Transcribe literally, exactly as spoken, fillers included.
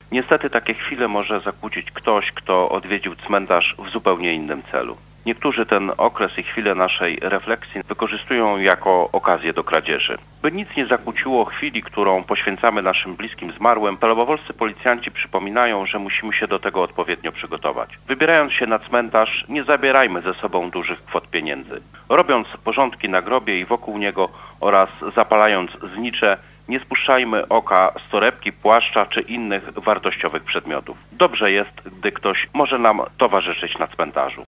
Niestety takie chwile może zakłócić ktoś, kto odwiedził cmentarz w zupełnie innym celu. Niektórzy ten okres i chwilę naszej refleksji wykorzystują jako okazję do kradzieży. By nic nie zakłóciło chwili, którą poświęcamy naszym bliskim zmarłym, pelowolscy policjanci przypominają, że musimy się do tego odpowiednio przygotować. Wybierając się na cmentarz, nie zabierajmy ze sobą dużych kwot pieniędzy. Robiąc porządki na grobie i wokół niego oraz zapalając znicze, nie spuszczajmy oka z torebki, płaszcza czy innych wartościowych przedmiotów. Dobrze jest, gdy ktoś może nam towarzyszyć na cmentarzu.